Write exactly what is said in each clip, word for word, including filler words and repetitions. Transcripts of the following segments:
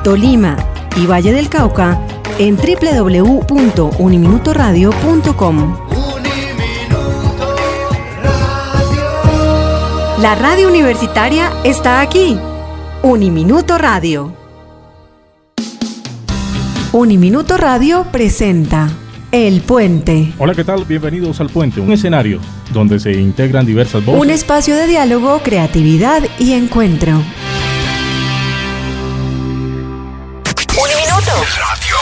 Tolima y Valle del Cauca en doble u doble u doble u punto uniminutoradio punto com. La radio universitaria está aquí. Uniminuto Radio. Uniminuto Radio presenta El Puente. Hola, ¿qué tal? Bienvenidos al Puente, un escenario donde se integran diversas voces. Un espacio de diálogo, creatividad y encuentro. Uniminuto Radio.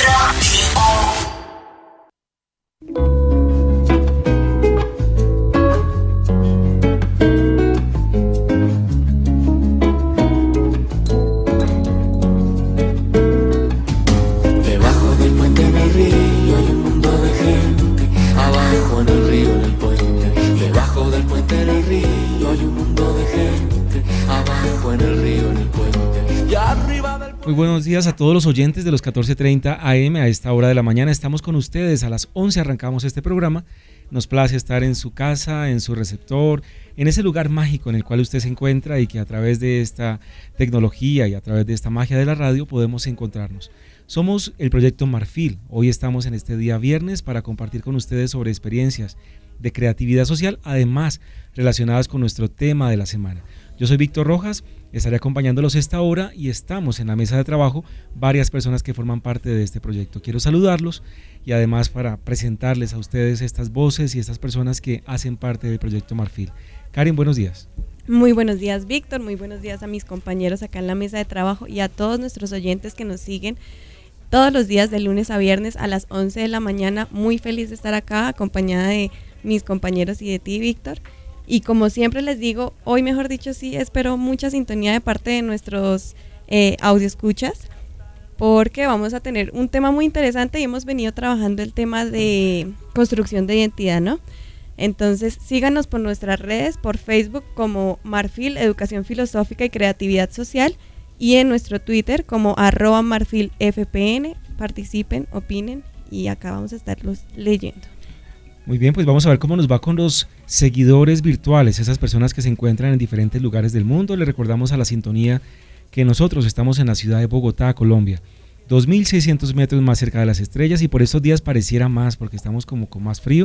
Muy buenos días a todos los oyentes de los catorce treinta A M. A esta hora de la mañana estamos con ustedes. A las once arrancamos este programa. Nos place estar en su casa, en su receptor, en ese lugar mágico en el cual usted se encuentra y que a través de esta tecnología y a través de esta magia de la radio podemos encontrarnos. Somos el Proyecto Marfil. Hoy estamos en este día viernes para compartir con ustedes sobre experiencias de creatividad social, además relacionadas con nuestro tema de la semana. Yo soy Víctor Rojas, estaré acompañándolos esta hora y estamos en la mesa de trabajo varias personas que forman parte de este proyecto. Quiero saludarlos y además para presentarles a ustedes estas voces y estas personas que hacen parte del Proyecto Marfil. Karen, buenos días. Muy buenos días, Víctor, muy buenos días a mis compañeros acá en la mesa de trabajo y a todos nuestros oyentes que nos siguen todos los días de lunes a viernes a las once de la mañana. Muy feliz de estar acá acompañada de mis compañeros y de ti, Víctor. Y como siempre les digo, hoy mejor dicho sí, espero mucha sintonía de parte de nuestros eh, audioescuchas, porque vamos a tener un tema muy interesante y hemos venido trabajando el tema de construcción de identidad, ¿no? Entonces síganos por nuestras redes, por Facebook como Marfil, Educación Filosófica y Creatividad Social, y en nuestro Twitter como arroba marfilfpn. Participen, opinen y acá vamos a estarlos leyendo. Muy bien, pues vamos a ver cómo nos va con los seguidores virtuales, esas personas que se encuentran en diferentes lugares del mundo. Les recordamos a la sintonía que nosotros estamos en la ciudad de Bogotá, Colombia, dos mil seiscientos metros más cerca de las estrellas, y por estos días pareciera más porque estamos como con más frío.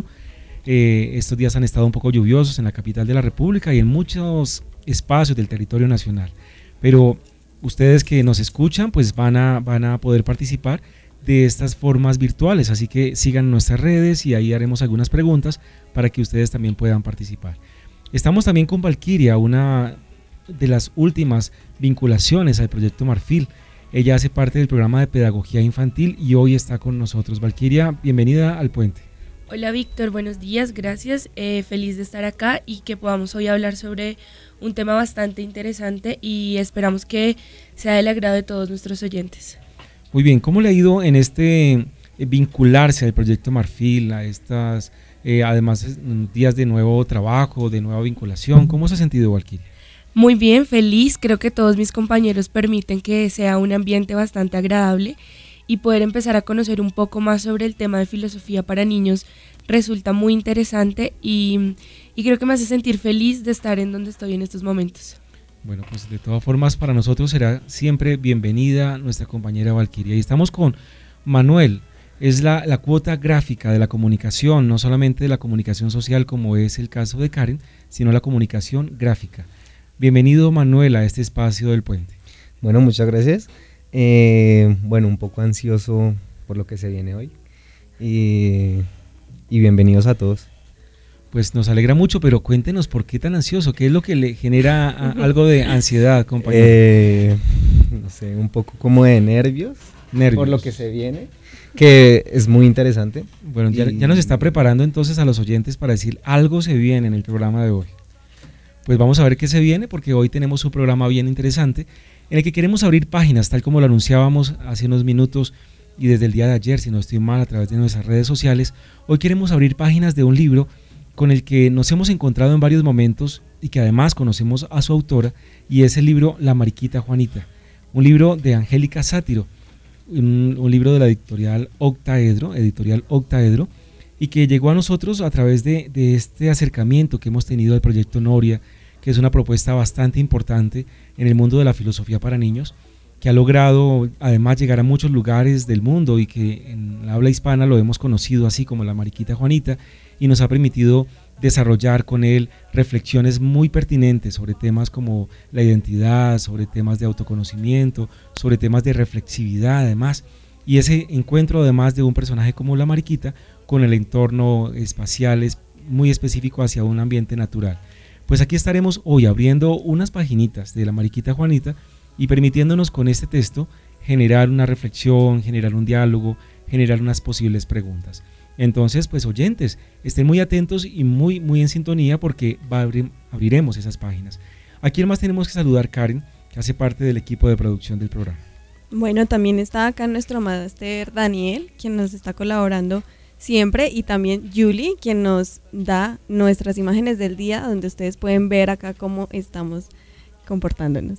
Eh, estos días han estado un poco lluviosos en la capital de la República y en muchos espacios del territorio nacional, pero ustedes que nos escuchan pues van a, van a poder participar de estas formas virtuales, así que sigan nuestras redes y ahí haremos algunas preguntas para que ustedes también puedan participar. Estamos también con Valquiria, una de las últimas vinculaciones al Proyecto Marfil. Ella hace parte del programa de pedagogía infantil y hoy está con nosotros. Valquiria, bienvenida al Puente. Hola Víctor, buenos días, gracias, eh, feliz de estar acá y que podamos hoy hablar sobre un tema bastante interesante y esperamos que sea del agrado de todos nuestros oyentes. Muy bien, ¿cómo le ha ido en este eh, vincularse al Proyecto Marfil, a estas, eh, además, días de nuevo trabajo, de nueva vinculación? ¿Cómo se ha sentido, Valquiria? Muy bien, feliz, creo que todos mis compañeros permiten que sea un ambiente bastante agradable y poder empezar a conocer un poco más sobre el tema de filosofía para niños resulta muy interesante y, y creo que me hace sentir feliz de estar en donde estoy en estos momentos. Bueno, pues de todas formas para nosotros será siempre bienvenida nuestra compañera Valquiria. Y estamos con Manuel, es la, la cuota gráfica de la comunicación, no solamente de la comunicación social como es el caso de Karen, sino la comunicación gráfica. Bienvenido Manuel a este espacio del Puente. Bueno, muchas gracias. Eh, bueno, un poco ansioso por lo que se viene hoy y, y bienvenidos a todos. Pues nos alegra mucho, pero cuéntenos por qué tan ansioso, qué es lo que le genera a, algo de ansiedad, compañero. Eh, no sé, un poco como de nervios, nervios por lo que se viene, que es muy interesante. Bueno, ya, ya nos está preparando entonces a los oyentes para decir algo se viene en el programa de hoy. Pues vamos a ver qué se viene, porque hoy tenemos un programa bien interesante en el que queremos abrir páginas, tal como lo anunciábamos hace unos minutos y desde el día de ayer, si no estoy mal, a través de nuestras redes sociales. Hoy queremos abrir páginas de un libro con el que nos hemos encontrado en varios momentos y que además conocemos a su autora, y es el libro La Mariquita Juanita, un libro de Angélica Sátiro, un, un libro de la editorial Octaedro, editorial Octaedro, y que llegó a nosotros a través de, de este acercamiento que hemos tenido al proyecto Noria, que es una propuesta bastante importante en el mundo de la filosofía para niños, que ha logrado además llegar a muchos lugares del mundo y que en la habla hispana lo hemos conocido así como la Mariquita Juanita, y nos ha permitido desarrollar con él reflexiones muy pertinentes sobre temas como la identidad, sobre temas de autoconocimiento, sobre temas de reflexividad además, y ese encuentro además de un personaje como la Mariquita con el entorno espacial es muy específico hacia un ambiente natural. Pues aquí estaremos hoy abriendo unas paginitas de la Mariquita Juanita y permitiéndonos con este texto generar una reflexión, generar un diálogo, generar unas posibles preguntas. Entonces, pues oyentes, estén muy atentos y muy, muy en sintonía porque va a abrir, abriremos esas páginas. ¿A quién más tenemos que saludar, Karen, que hace parte del equipo de producción del programa? Bueno, también está acá nuestro máster Daniel, quien nos está colaborando siempre, y también Julie, quien nos da nuestras imágenes del día, donde ustedes pueden ver acá cómo estamos comportándonos.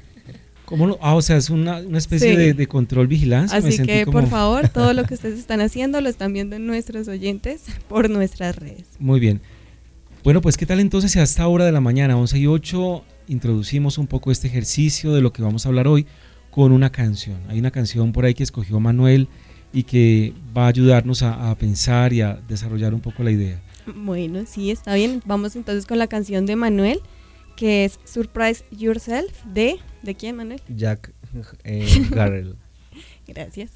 ¿Cómo lo? Ah, o sea, es una, una especie sí. de, de control vigilancia. Así Me que, como... por favor, todo lo que ustedes están haciendo lo están viendo nuestros oyentes por nuestras redes. Muy bien. Bueno, pues, ¿qué tal entonces si a esta hora de la mañana, once y ocho, introducimos un poco este ejercicio de lo que vamos a hablar hoy con una canción? Hay una canción por ahí que escogió Manuel y que va a ayudarnos a, a pensar y a desarrollar un poco la idea. Bueno, sí, está bien. Vamos entonces con la canción de Manuel, que es Surprise Yourself, de... ¿De quién, Manuel? Jack eh, Garrel. Gracias.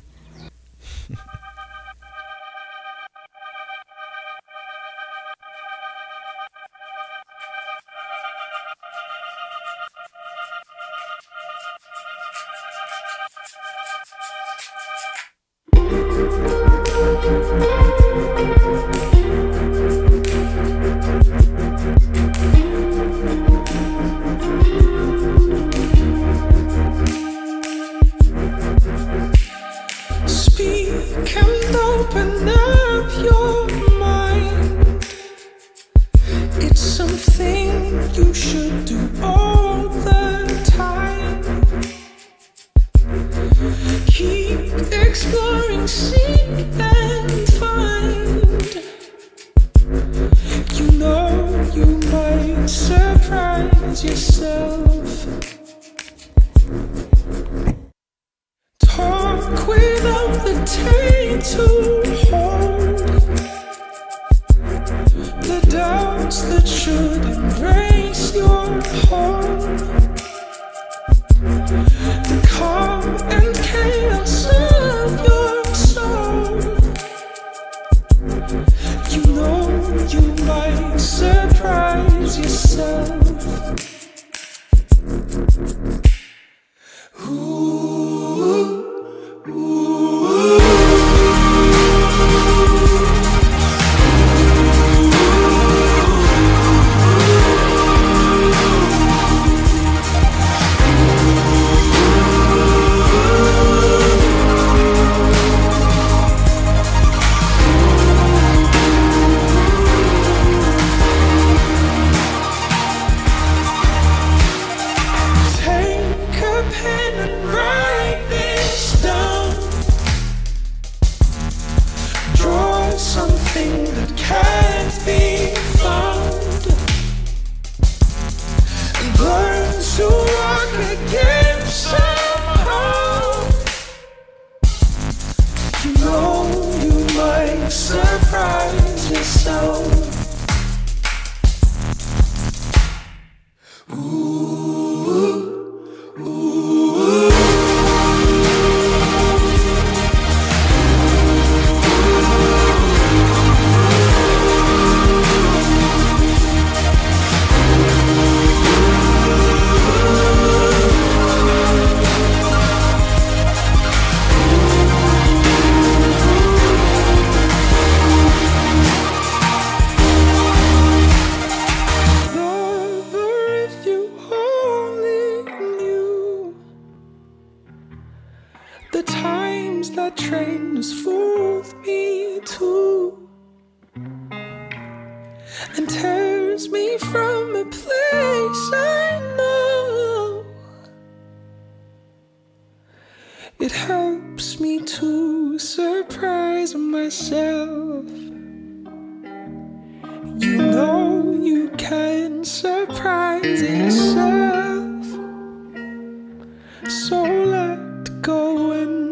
Surprise yourself. So let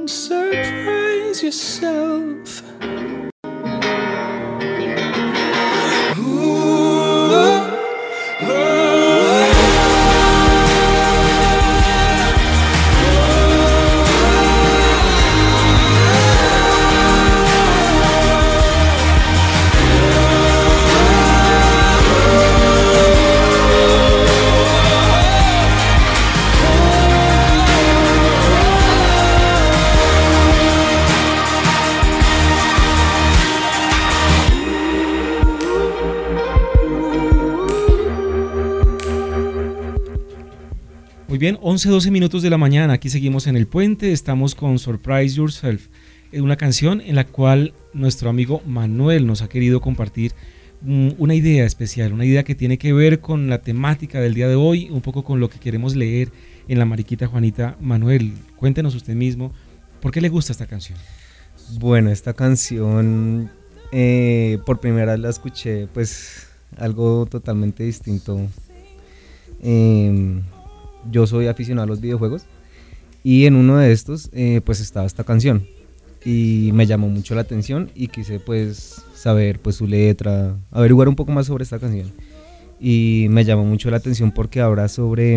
surprise yourself. Bien, once, doce minutos de la mañana, aquí seguimos en el puente, estamos con Surprise Yourself, una canción en la cual nuestro amigo Manuel nos ha querido compartir um, una idea especial, una idea que tiene que ver con la temática del día de hoy, un poco con lo que queremos leer en la Mariquita Juanita. Manuel, cuéntenos usted mismo, ¿por qué le gusta esta canción? Bueno, esta canción eh, por primera vez la escuché, pues algo totalmente distinto. Eh, Yo soy aficionado a los videojuegos y en uno de estos eh, pues estaba esta canción y me llamó mucho la atención y quise pues saber pues su letra, averiguar un poco más sobre esta canción, y me llamó mucho la atención porque habla sobre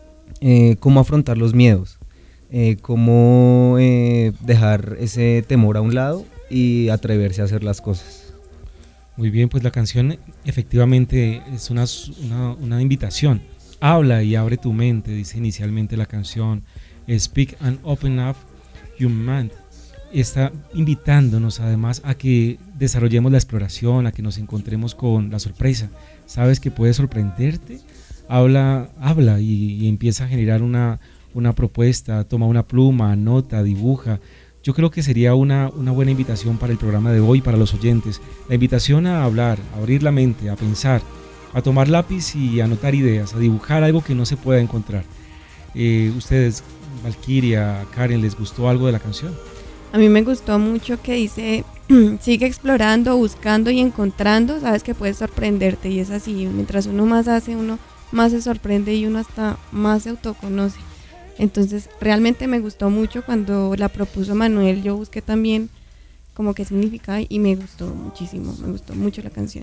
eh, cómo afrontar los miedos, eh, cómo eh, dejar ese temor a un lado y atreverse a hacer las cosas. Muy bien, pues la canción efectivamente es una, una, una invitación. Habla y abre tu mente, dice inicialmente la canción. Speak and open up your mind. Está invitándonos además a que desarrollemos la exploración, a que nos encontremos con la sorpresa. ¿Sabes que puede sorprenderte? Habla, habla y, y empieza a generar una, una propuesta, toma una pluma, anota, dibuja. Yo creo que sería una, una buena invitación para el programa de hoy, para los oyentes. La invitación a hablar, a abrir la mente, a pensar, a tomar lápiz y a anotar ideas, a dibujar algo que no se pueda encontrar. Eh, ustedes, Valkyria, Karen, ¿les gustó algo de la canción? A mí me gustó mucho que dice, sigue explorando, buscando y encontrando, sabes que puedes sorprenderte, y es así, mientras uno más hace, uno más se sorprende y uno hasta más se autoconoce. Entonces realmente me gustó mucho cuando la propuso Manuel, yo busqué también como qué significaba y me gustó muchísimo, me gustó mucho la canción.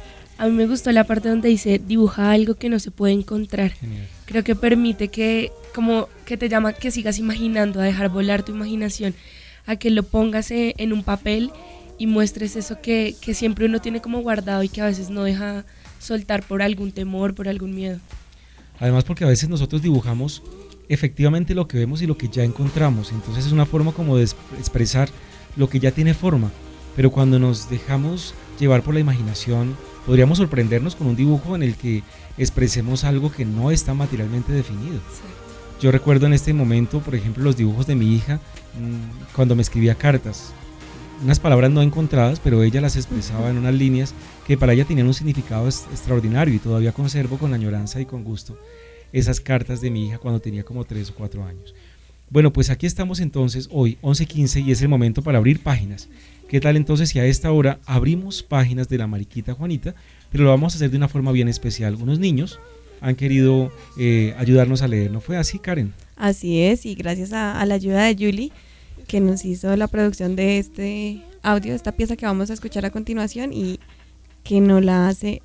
A mí me gustó la parte donde dice dibuja algo que no se puede encontrar. Genial. Creo que permite que, como que te llama, que sigas imaginando, a dejar volar tu imaginación, a que lo pongas en un papel y muestres eso que, que siempre uno tiene como guardado y que a veces no deja soltar por algún temor, por algún miedo. Además porque a veces nosotros dibujamos efectivamente lo que vemos y lo que ya encontramos, entonces es una forma como de expresar lo que ya tiene forma, pero cuando nos dejamos llevar por la imaginación, podríamos sorprendernos con un dibujo en el que expresemos algo que no está materialmente definido. Sí. Yo recuerdo en este momento, por ejemplo, los dibujos de mi hija cuando me escribía cartas, unas palabras no encontradas, pero ella las expresaba uh-huh. en unas líneas que para ella tenían un significado est- extraordinario y todavía conservo con añoranza y con gusto esas cartas de mi hija cuando tenía como tres o cuatro años. Bueno, pues aquí estamos entonces hoy, once quince, y es el momento para abrir páginas. ¿Qué tal entonces si a esta hora abrimos páginas de la Mariquita Juanita? Pero lo vamos a hacer de una forma bien especial. Unos niños han querido eh, ayudarnos a leer, ¿no fue así, Karen? Así es, y gracias a, a la ayuda de Julie, que nos hizo la producción de este audio, esta pieza que vamos a escuchar a continuación, y que nos la hace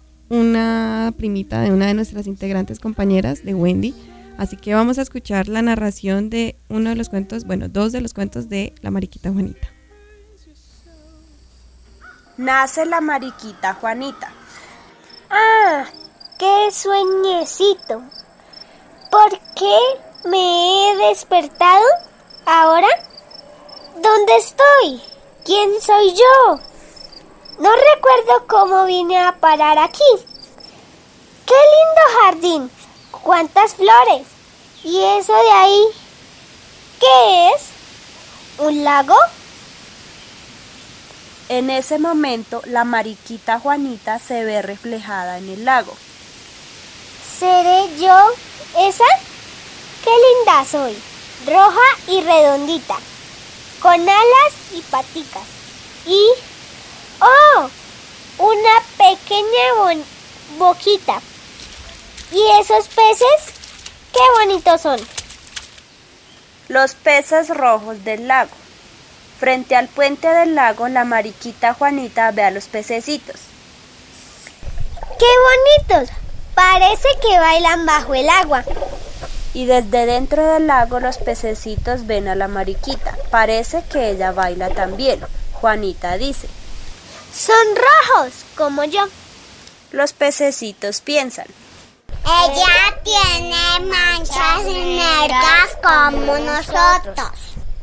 una primita de una de nuestras integrantes compañeras, de Wendy. Así que vamos a escuchar la narración de uno de los cuentos, bueno, dos de los cuentos de la Mariquita Juanita. Nace la Mariquita Juanita. ¡Ah! ¡Qué sueñecito! ¿Por qué me he despertado ahora? ¿Dónde estoy? ¿Quién soy yo? No recuerdo cómo vine a parar aquí. ¡Qué lindo jardín! ¡Cuántas flores! ¿Y eso de ahí? ¿Qué es? ¿Un lago? En ese momento, la Mariquita Juanita se ve reflejada en el lago. ¿Seré yo esa? ¡Qué linda soy! Roja y redondita, con alas y paticas. Y... ¡oh! Una pequeña bon- boquita. ¿Y esos peces? ¡Qué bonitos son! Los peces rojos del lago. Frente al puente del lago, la mariquita Juanita ve a los pececitos. ¡Qué bonitos! Parece que bailan bajo el agua. Y desde dentro del lago los pececitos ven a la mariquita. Parece que ella baila también. Juanita dice: Son rojos, como yo. Los pececitos piensan: Ella tiene manchas negras como nosotros.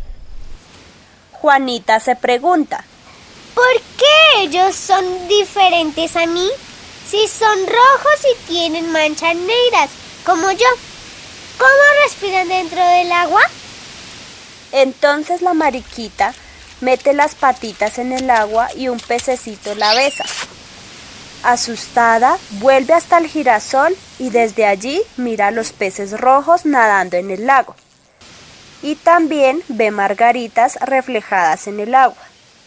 Juanita se pregunta: ¿por qué ellos son diferentes a mí? Si son rojos y tienen manchas negras, como yo, ¿cómo respiran dentro del agua? Entonces la mariquita mete las patitas en el agua y un pececito la besa. Asustada, vuelve hasta el girasol y desde allí mira a los peces rojos nadando en el lago. Y también ve margaritas reflejadas en el agua.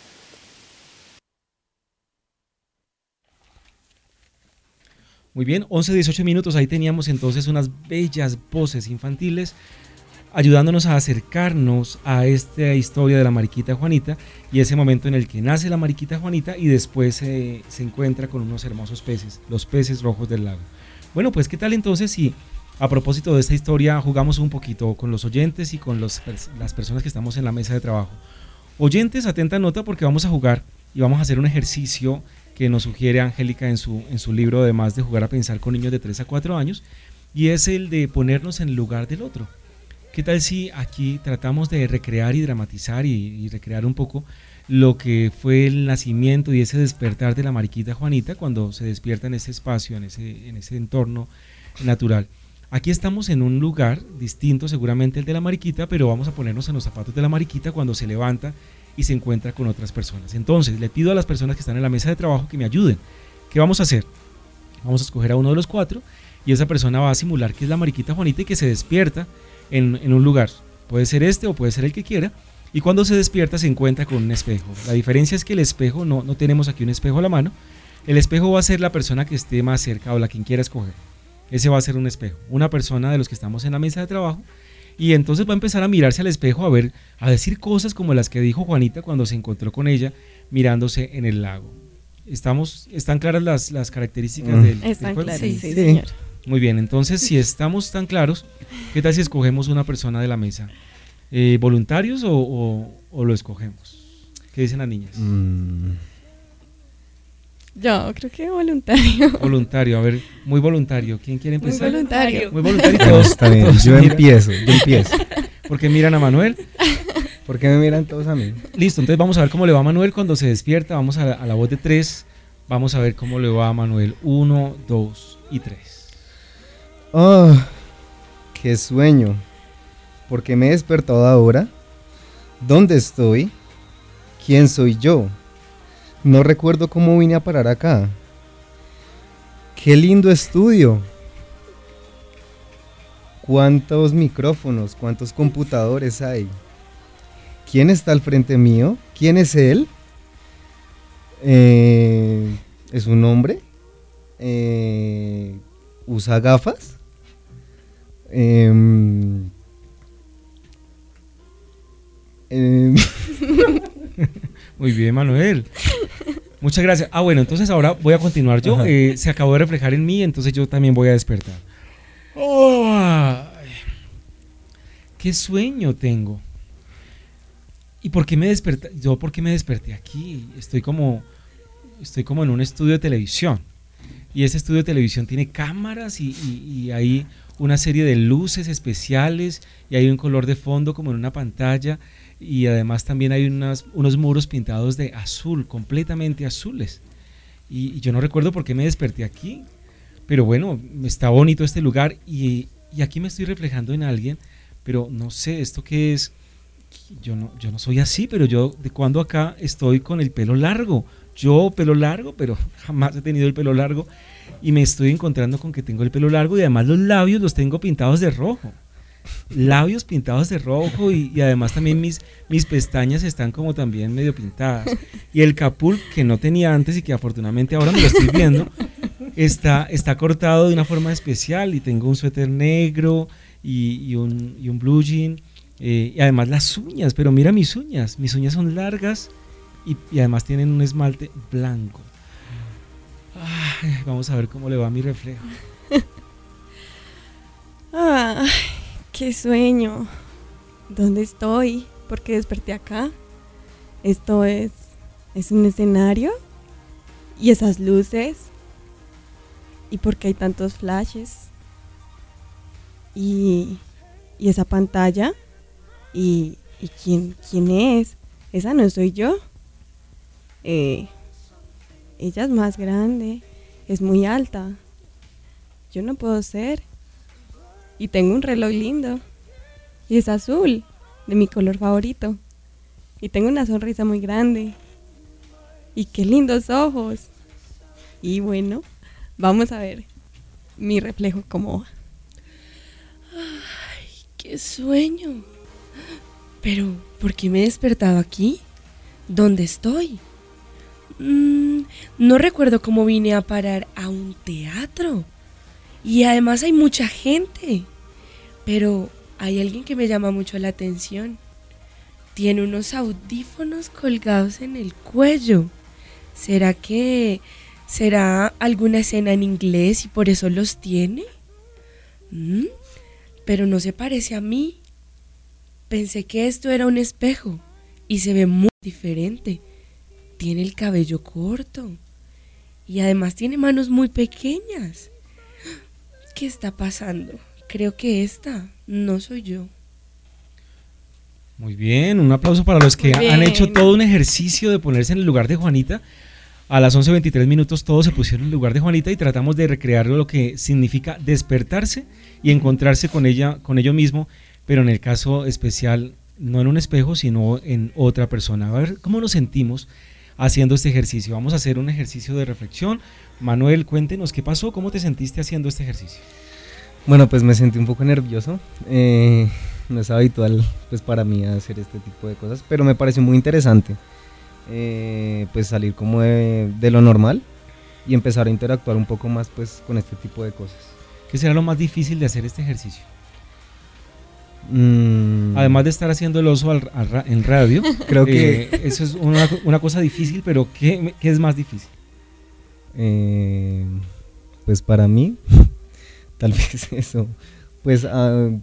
Muy bien, once a dieciocho minutos, ahí teníamos entonces unas bellas voces infantiles ayudándonos a acercarnos a esta historia de la mariquita Juanita y ese momento en el que nace la mariquita Juanita y después eh, se encuentra con unos hermosos peces, los peces rojos del lago. Bueno, pues qué tal entonces si a propósito de esta historia jugamos un poquito con los oyentes y con los, las personas que estamos en la mesa de trabajo. Oyentes, atenta nota porque vamos a jugar y vamos a hacer un ejercicio que nos sugiere Angélica en su, en su libro, además de jugar a pensar con niños de tres a cuatro años, y es el de ponernos en el lugar del otro. ¿Qué tal si aquí tratamos de recrear y dramatizar y, y recrear un poco lo que fue el nacimiento y ese despertar de la mariquita Juanita cuando se despierta en ese espacio, en ese, en ese entorno natural? Aquí estamos en un lugar distinto seguramente el de la mariquita, pero vamos a ponernos en los zapatos de la mariquita cuando se levanta y se encuentra con otras personas. Entonces, le pido a las personas que están en la mesa de trabajo que me ayuden. ¿Qué vamos a hacer? Vamos a escoger a uno de los cuatro y esa persona va a simular que es la mariquita Juanita y que se despierta en, en un lugar. Puede ser este o puede ser el que quiera. Y cuando se despierta se encuentra con un espejo. La diferencia es que el espejo, no, no tenemos aquí un espejo a la mano. El espejo va a ser la persona que esté más cerca o la quien quiera escoger. Ese va a ser un espejo. Una persona de los que estamos en la mesa de trabajo. Y entonces va a empezar a mirarse al espejo, a ver, a decir cosas como las que dijo Juanita cuando se encontró con ella mirándose en el lago. Estamos, ¿están claras las, las características mm. del, del Están juego? claras, sí, Sí. señor. Muy bien, entonces si estamos tan claros, ¿qué tal si escogemos una persona de la mesa? Eh, ¿Voluntarios o, o, o lo escogemos? ¿Qué dicen las niñas? Mm. Yo creo que voluntario. Voluntario, a ver, muy voluntario. ¿Quién quiere Muy empezar? voluntario. Muy voluntario. No, Todos, está bien, todos yo miran. empiezo, yo empiezo. ¿Por qué miran a Manuel? ¿Por qué me miran todos a mí? Listo, entonces vamos a ver cómo le va a Manuel cuando se despierta. Vamos a la, a la voz de tres. Vamos a ver cómo le va a Manuel. Uno, dos y tres. Oh, qué sueño. ¿Por qué me he despertado ahora? ¿Dónde estoy? ¿Quién soy yo? No recuerdo cómo vine a parar acá. ¡Qué lindo estudio! ¿Cuántos micrófonos, cuántos computadores hay? ¿Quién está al frente mío? ¿Quién es él? Eh, ¿Es un hombre? Eh, ¿Usa gafas? Eh, eh, Muy bien, Manuel. Muchas gracias. Ah, bueno, entonces ahora voy a continuar yo. Eh, se acabó de reflejar en mí, entonces yo también voy a despertar. Oh, ay, qué sueño tengo. ¿Y por qué me desperté? Yo, ¿por qué me desperté aquí? Estoy como, estoy como en un estudio de televisión. Y ese estudio de televisión tiene cámaras y, y, y hay una serie de luces especiales y hay un color de fondo como en una pantalla. Y además también hay unas, unos muros pintados de azul, completamente azules. Y, y yo no recuerdo por qué me desperté aquí, pero bueno, está bonito este lugar y, y aquí me estoy reflejando en alguien, pero no sé, ¿esto qué es? Yo no, yo no soy así, pero yo de cuando acá estoy con el pelo largo. Yo pelo largo, pero jamás he tenido el pelo largo y me estoy encontrando con que tengo el pelo largo y además los labios los tengo pintados de rojo. Labios pintados de rojo y, y además también mis, mis pestañas están como también medio pintadas y el capul que no tenía antes y que afortunadamente ahora me lo estoy viendo está, está cortado de una forma especial y tengo un suéter negro y, y, un, y un blue jean Eh, y además las uñas, pero mira mis uñas, mis uñas son largas y, y además tienen un esmalte blanco. Ay, vamos a ver cómo le va a mi reflejo. Ay, qué sueño. ¿Dónde estoy? ¿Por qué desperté acá? Esto es, es un escenario. ¿Y esas luces? ¿Y por qué hay tantos flashes? ¿Y, y esa pantalla? ¿Y, y quién, quién es? Esa no soy yo. Eh, ella es más grande, es muy alta. Yo no puedo ser. Y tengo un reloj lindo. Y es azul, de mi color favorito. Y tengo una sonrisa muy grande. Y qué lindos ojos. Y bueno, vamos a ver mi reflejo cómo va. Ay, qué sueño. Pero, ¿por qué me he despertado aquí? ¿Dónde estoy? Mm, no recuerdo cómo vine a parar a un teatro. Y además hay mucha gente. Pero hay alguien que me llama mucho la atención. Tiene unos audífonos colgados en el cuello. ¿Será que será alguna escena en inglés y por eso los tiene? ¿Mm? Pero no se parece a mí. Pensé que esto era un espejo y se ve muy diferente. Tiene el cabello corto y además tiene manos muy pequeñas. ¿Qué está pasando? Creo que esta no soy yo. Muy bien, un aplauso para los que han hecho todo un ejercicio de ponerse en el lugar de Juanita. A las once veintitrés minutos todos se pusieron en el lugar de Juanita y tratamos de recrear lo que significa despertarse y encontrarse con ella, con ello mismo, pero en el caso especial no en un espejo, sino en otra persona. A ver cómo nos sentimos haciendo este ejercicio. Vamos a hacer un ejercicio de reflexión. Manuel, cuéntenos qué pasó, cómo te sentiste haciendo este ejercicio. Bueno, pues me sentí un poco nervioso. Eh, no es habitual pues para mí hacer este tipo de cosas, pero me pareció muy interesante. Eh, pues salir como de, de lo normal y empezar a interactuar un poco más pues con este tipo de cosas. ¿Qué será lo más difícil de hacer este ejercicio? Mm. Además de estar haciendo el oso al, al, en radio, creo que eh, eso es una, una cosa difícil, pero ¿qué, qué es más difícil? Eh, pues para mí, tal vez eso, pues uh,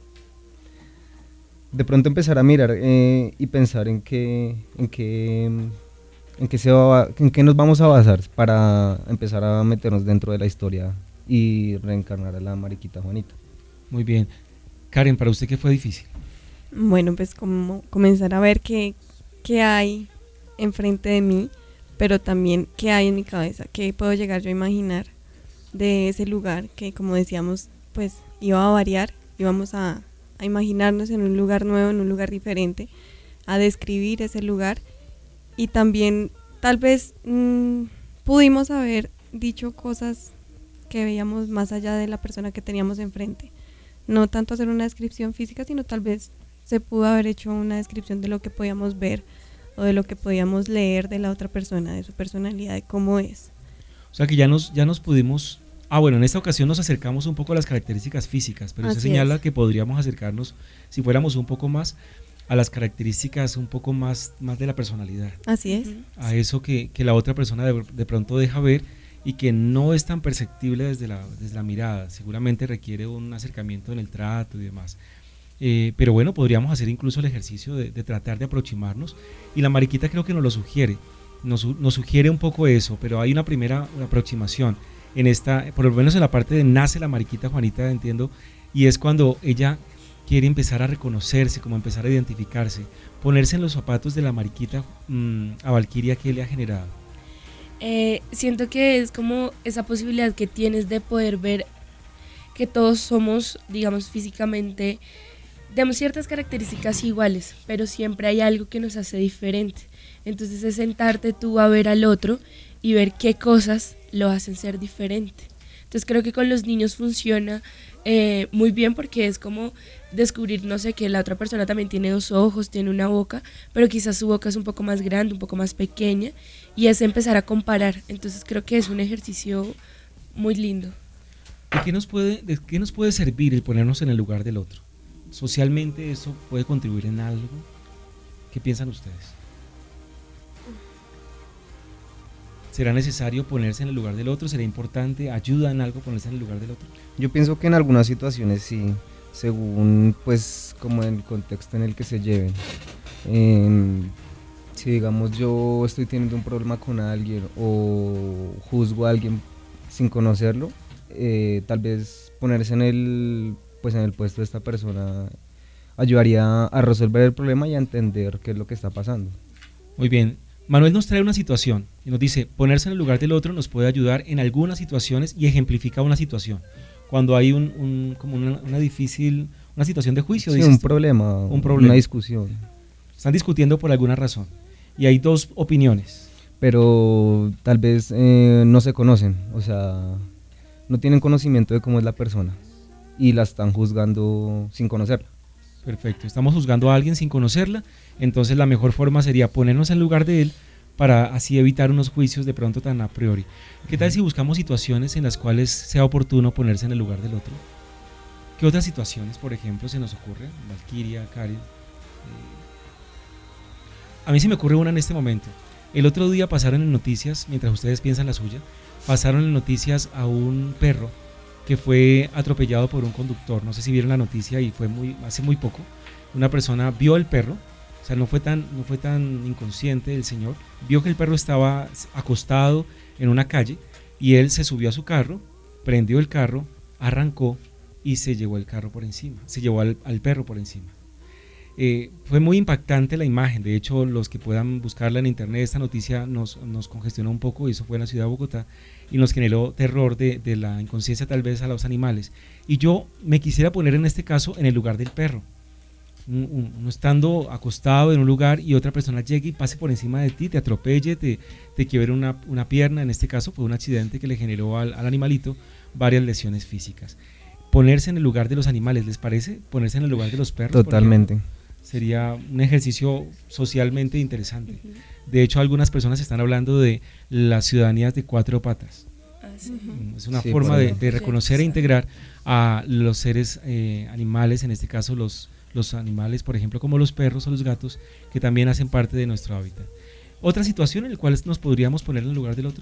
de pronto empezar a mirar eh, y pensar en qué, en qué, en qué se va, en qué nos vamos a basar para empezar a meternos dentro de la historia y reencarnar a la mariquita Juanita. Muy bien. Karen, ¿para usted qué fue difícil? Bueno, pues como comenzar a ver qué, qué hay enfrente de mí, pero también qué hay en mi cabeza, qué puedo llegar yo a imaginar de ese lugar que, como decíamos, pues iba a variar, íbamos a, a imaginarnos en un lugar nuevo, en un lugar diferente, a describir ese lugar y también tal vez mmm, pudimos haber dicho cosas que veíamos más allá de la persona que teníamos enfrente. No tanto hacer una descripción física, sino tal vez se pudo haber hecho una descripción de lo que podíamos ver o de lo que podíamos leer de la otra persona, de su personalidad, de cómo es. O sea que ya nos, ya nos pudimos... Ah, bueno, en esta ocasión nos acercamos un poco a las características físicas, pero Así se señala es. que podríamos acercarnos, si fuéramos un poco más, a las características un poco más, más de la personalidad. Así es. A eso que, que la otra persona de, de pronto deja ver y que no es tan perceptible desde la, desde la mirada, seguramente requiere un acercamiento en el trato y demás. Eh, pero bueno, podríamos hacer incluso el ejercicio de, de tratar de aproximarnos y la mariquita creo que nos lo sugiere, nos, nos sugiere un poco eso, pero hay una primera una aproximación en esta, por lo menos en la parte de nace la mariquita Juanita, entiendo, y es cuando ella quiere empezar a reconocerse, como empezar a identificarse, ponerse en los zapatos de la mariquita mmm, a Valquiria que le ha generado. Eh, siento que es como esa posibilidad que tienes de poder ver que todos somos, digamos, físicamente, tenemos ciertas características iguales, pero siempre hay algo que nos hace diferente. Entonces es sentarte tú a ver al otro y ver qué cosas lo hacen ser diferente. Entonces creo que con los niños funciona eh, muy bien porque es como descubrir, no sé, que la otra persona también tiene dos ojos, tiene una boca, pero quizás su boca es un poco más grande, un poco más pequeña, y es empezar a comparar. Entonces creo que es un ejercicio muy lindo. ¿De qué nos puede, de qué nos puede servir el ponernos en el lugar del otro? socialmente eso puede contribuir en algo. ¿Qué piensan ustedes? ¿Será necesario ponerse en el lugar del otro? ¿Será importante? ¿Ayuda en algo ponerse en el lugar del otro? Yo pienso que en algunas situaciones sí, según pues como el contexto en el que se lleven. Eh, si digamos yo estoy teniendo un problema con alguien o juzgo a alguien sin conocerlo, eh, tal vez ponerse en el, pues en el puesto de esta persona ayudaría a resolver el problema y a entender qué es lo que está pasando. Muy bien. Manuel nos trae una situación y nos dice, ponerse en el lugar del otro nos puede ayudar en algunas situaciones y ejemplifica una situación. Cuando hay un, un como una, una difícil, una situación de juicio. Sí, dices un tú. problema, un problema, una discusión. Están discutiendo por alguna razón y hay dos opiniones. Pero tal vez eh, no se conocen, o sea, no tienen conocimiento de cómo es la persona y la están juzgando sin conocerla. Perfecto, estamos juzgando a alguien sin conocerla, entonces la mejor forma sería ponernos en lugar de él para así evitar unos juicios de pronto tan a priori. ¿Qué tal si buscamos situaciones en las cuales sea oportuno ponerse en el lugar del otro? ¿Qué otras situaciones, por ejemplo, se nos ocurren? Valkyria, Karen. Eh, a mí se me ocurre una en este momento. El otro día pasaron en noticias, mientras ustedes piensan la suya, pasaron en noticias a un perro que fue atropellado por un conductor. No sé si vieron la noticia y fue muy hace muy poco. Una persona vio el perro, o sea, no fue tan no fue tan inconsciente el señor, vio que el perro estaba acostado en una calle y él se subió a su carro, prendió el carro, arrancó y se llevó el carro por encima, se llevó al, al perro por encima. Eh, fue muy impactante la imagen. De hecho, los que puedan buscarla en internet, esta noticia nos, nos congestionó un poco, y eso fue en la ciudad de Bogotá, y nos generó terror de, de la inconsciencia tal vez a los animales. Y yo me quisiera poner en este caso en el lugar del perro, uno estando acostado en un lugar y otra persona llegue y pase por encima de ti, te atropelle, te, te quiebre una, una pierna. En este caso fue un accidente que le generó al, al animalito varias lesiones físicas. Ponerse en el lugar de los animales, ¿les parece? Ponerse en el lugar de los perros. Totalmente. Sería un ejercicio socialmente interesante. Uh-huh. De hecho, algunas personas están hablando de las ciudadanías de cuatro patas. Ah, sí. Es una sí, forma de, de reconocer e integrar a los seres eh, animales, en este caso los, los animales, por ejemplo, como los perros o los gatos, que también hacen parte de nuestro hábitat. ¿Otra situación en la cual nos podríamos poner en el lugar del otro?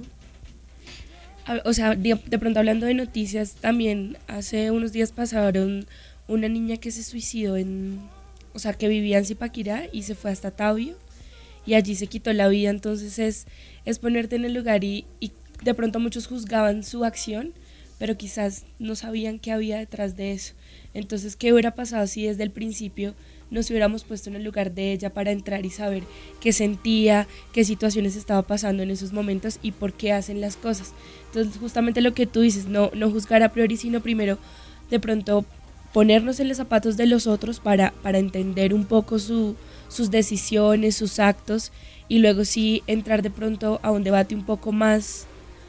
O sea, de, de pronto hablando de noticias, también hace unos días pasaron una niña que se suicidó en... O sea, que vivía en Zipaquirá y se fue hasta Tabio y allí se quitó la vida. Entonces es, es ponerte en el lugar y, y de pronto muchos juzgaban su acción, pero quizás no sabían qué había detrás de eso. Entonces, ¿qué hubiera pasado si desde el principio nos hubiéramos puesto en el lugar de ella para entrar y saber qué sentía, qué situaciones estaba pasando en esos momentos y por qué hacen las cosas? Entonces, justamente lo que tú dices, no, no juzgar a priori, sino primero de pronto ponernos en los zapatos de los otros para, para entender un poco su, sus decisiones, sus actos, y luego sí entrar de pronto a un debate un poco más,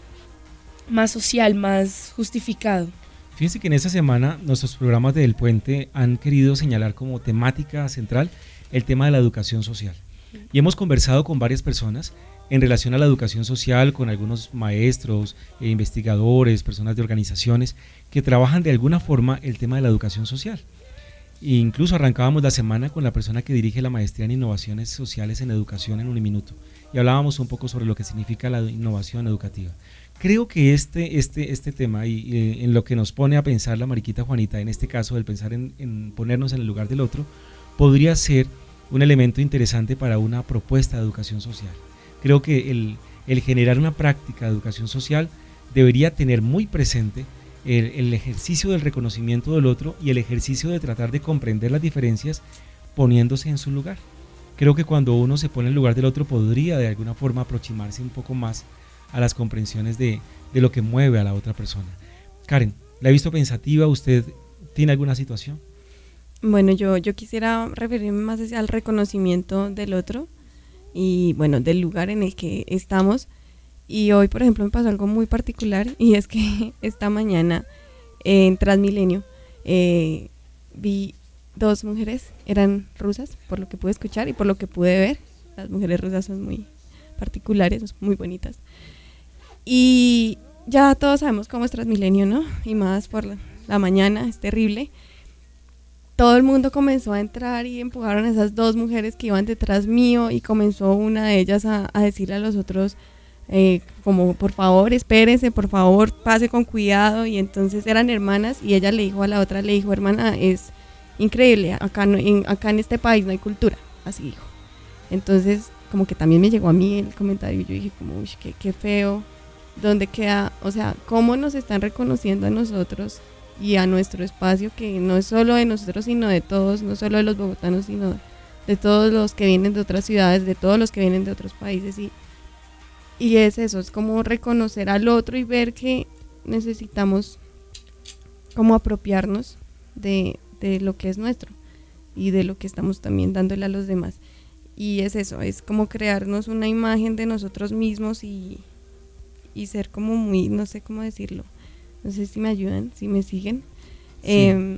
más social, más justificado. Fíjense que en esta semana nuestros programas de El Puente han querido señalar como temática central el tema de la educación social. Y hemos conversado con varias personas en relación a la educación social, con algunos maestros, e investigadores, personas de organizaciones que trabajan de alguna forma el tema de la educación social. E incluso arrancábamos la semana con la persona que dirige la maestría en innovaciones sociales en educación en Uniminuto y hablábamos un poco sobre lo que significa la innovación educativa. Creo que este, este, este tema y, y en lo que nos pone a pensar la Mariquita Juanita, en este caso del pensar en, en ponernos en el lugar del otro, podría ser un elemento interesante para una propuesta de educación social. Creo que el, el generar una práctica de educación social debería tener muy presente el, el ejercicio del reconocimiento del otro y el ejercicio de tratar de comprender las diferencias poniéndose en su lugar. Creo que cuando uno se pone en el lugar del otro podría de alguna forma aproximarse un poco más a las comprensiones de, de lo que mueve a la otra persona. Karen, la he visto pensativa, ¿usted tiene alguna situación? Bueno, yo, yo quisiera referirme más hacia el reconocimiento del otro y bueno, del lugar en el que estamos. Y hoy, por ejemplo, me pasó algo muy particular y es que esta mañana en Transmilenio eh, vi dos mujeres, eran rusas, por lo que pude escuchar y por lo que pude ver. Las mujeres rusas son muy particulares, muy bonitas. Y ya todos sabemos cómo es Transmilenio, ¿no? Y más por la, la mañana, es terrible. todo el mundo comenzó a entrar y empujaron a esas dos mujeres que iban detrás mío y comenzó una de ellas a, a decirle a los otros eh, como por favor espérense, por favor pase con cuidado, y entonces eran hermanas y ella le dijo a la otra, le dijo hermana, es increíble, acá, no, en, acá en este país no hay cultura, así dijo. Entonces como que también me llegó a mí el comentario y yo dije como uy, qué, qué feo, ¿dónde queda? O sea, ¿cómo nos están reconociendo a nosotros y a nuestro espacio, que no es solo de nosotros sino de todos, no solo de los bogotanos sino de todos los que vienen de otras ciudades, de todos los que vienen de otros países, y, y es eso, es como reconocer al otro y ver que necesitamos como apropiarnos de, de lo que es nuestro y de lo que estamos también dándole a los demás, y es eso, es como crearnos una imagen de nosotros mismos y, y ser como muy, no sé cómo decirlo. No sé si me ayudan, si me siguen. Sí. Eh,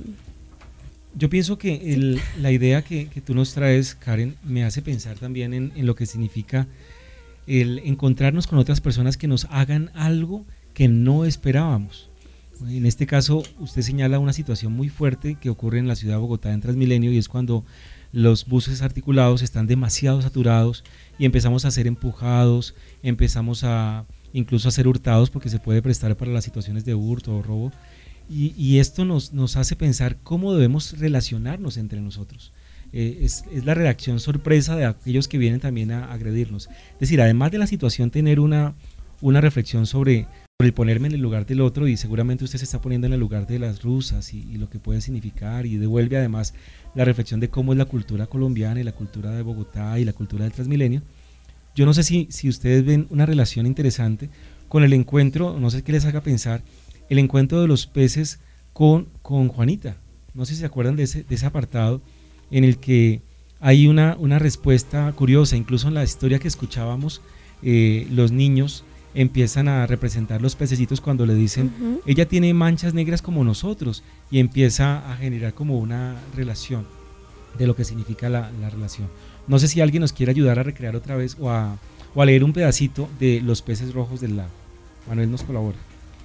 Yo pienso que el, sí. la idea que, que tú nos traes, Karen, me hace pensar también en, en lo que significa el encontrarnos con otras personas que nos hagan algo que no esperábamos. En este caso, usted señala una situación muy fuerte que ocurre en la ciudad de Bogotá en Transmilenio, y es cuando los buses articulados están demasiado saturados y empezamos a ser empujados, empezamos a incluso a ser hurtados, porque se puede prestar para las situaciones de hurto o robo, y, y esto nos, nos hace pensar cómo debemos relacionarnos entre nosotros. Eh, es, es la reacción sorpresa de aquellos que vienen también a agredirnos. Es decir, además de la situación, tener una, una reflexión sobre, sobre el ponerme en el lugar del otro, y seguramente usted se está poniendo en el lugar de las rusas y, y lo que puede significar, y devuelve además la reflexión de cómo es la cultura colombiana y la cultura de Bogotá y la cultura del Transmilenio. Yo no sé si, si ustedes ven una relación interesante con el encuentro, no sé qué les haga pensar, el encuentro de los peces con, con Juanita. No sé si se acuerdan de ese, de ese apartado en el que hay una, una respuesta curiosa, incluso en la historia que escuchábamos, eh, los niños empiezan a representar los pececitos cuando le dicen, uh-huh. ella tiene manchas negras como nosotros, y empieza a generar como una relación de lo que significa la, la relación. No sé si alguien nos quiere ayudar a recrear otra vez o a, o a leer un pedacito de Los peces rojos del lago. Manuel nos colabora.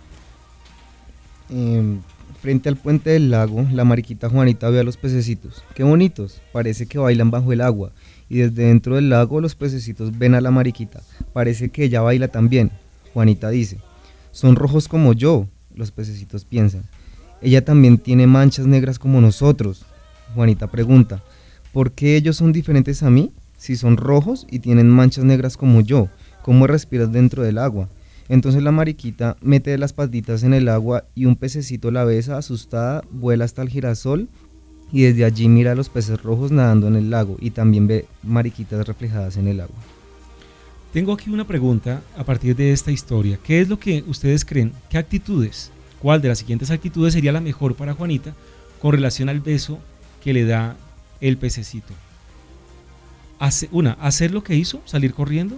Eh, frente al puente del lago, la mariquita Juanita ve a los pececitos. ¡Qué bonitos! Parece que bailan bajo el agua. Y desde dentro del lago los pececitos ven a la mariquita. Parece que ella baila también. Juanita dice, son rojos como yo, los pececitos piensan. Ella también tiene manchas negras como nosotros. Juanita pregunta, ¿por qué ellos son diferentes a mí? Si son rojos y tienen manchas negras como yo, ¿cómo respiras dentro del agua? Entonces la mariquita mete las patitas en el agua y un pececito la besa, asustada, vuela hasta el girasol y desde allí mira a los peces rojos nadando en el lago y también ve mariquitas reflejadas en el agua. Tengo aquí una pregunta a partir de esta historia. ¿Qué es lo que ustedes creen? ¿Qué actitudes? ¿Cuál de las siguientes actitudes sería la mejor para Juanita con relación al beso que le da el pececito? Hace, una, hacer lo que hizo, salir corriendo.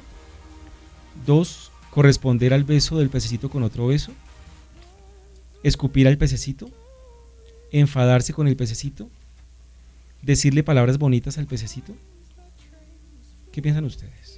Dos, corresponder al beso del pececito con otro beso. Escupir al pececito. Enfadarse con el pececito. Decirle palabras bonitas al pececito. ¿Qué piensan ustedes?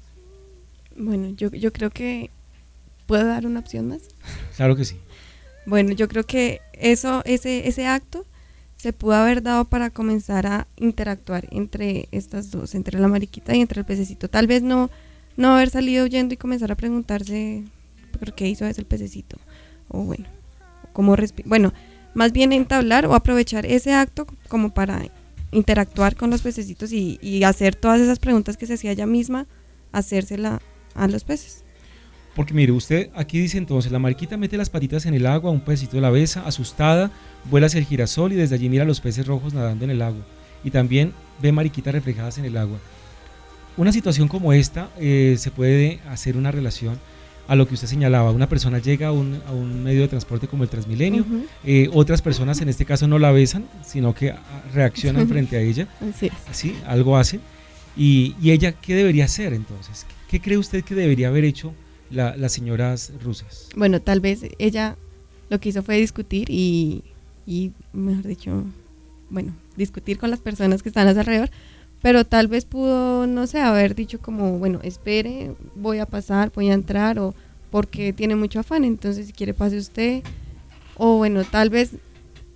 Bueno, yo, yo creo que... ¿Puedo dar una opción más? Claro que sí. Bueno, yo creo que eso, ese, ese acto se pudo haber dado para comenzar a interactuar entre estas dos, entre la mariquita y entre el pececito. Tal vez no, no haber salido huyendo y comenzar a preguntarse por qué hizo eso el pececito, o bueno, cómo respira. Bueno, más bien entablar o aprovechar ese acto como para interactuar con los pececitos y, y hacer todas esas preguntas que se hacía ella misma, hacérsela a los peces. Porque mire, usted aquí dice entonces, la mariquita mete las patitas en el agua, un pececito la besa, asustada, vuela hacia el girasol y desde allí mira a los peces rojos nadando en el agua. Y también ve mariquitas reflejadas en el agua. Una situación como esta eh, se puede hacer una relación a lo que usted señalaba. Una persona llega a un, a un medio de transporte como el Transmilenio, uh-huh. eh, otras personas en este caso no la besan, sino que reaccionan frente a ella, Así es. Así, algo hacen. Y, y ella, ¿qué debería hacer entonces? ¿Qué cree usted que debería haber hecho La, las señoras rusas? Bueno, tal vez ella lo que hizo fue discutir y, y, mejor dicho, bueno, discutir con las personas que están a su alrededor, pero tal vez pudo, no sé, haber dicho como, bueno, espere, voy a pasar, voy a entrar, o porque tiene mucho afán, entonces si quiere pase usted, o bueno, tal vez